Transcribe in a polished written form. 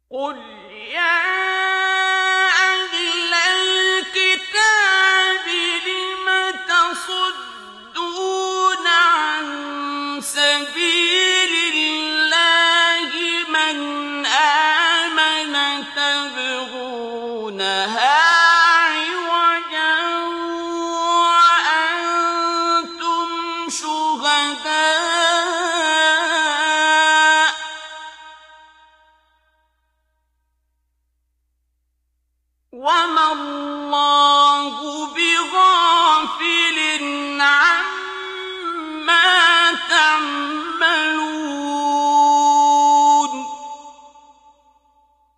قُلْ يَا أَهْلَ الْكِتَابِ لِمَ تَصُدُّونَ عَن سَبِيلِ اللَّهِ مَنْ آمَنَ تَبْغُونَهَا عِوَجًا وَأَنتُمْ شُهَدَاءُ ۗ وَمَا اللَّهُ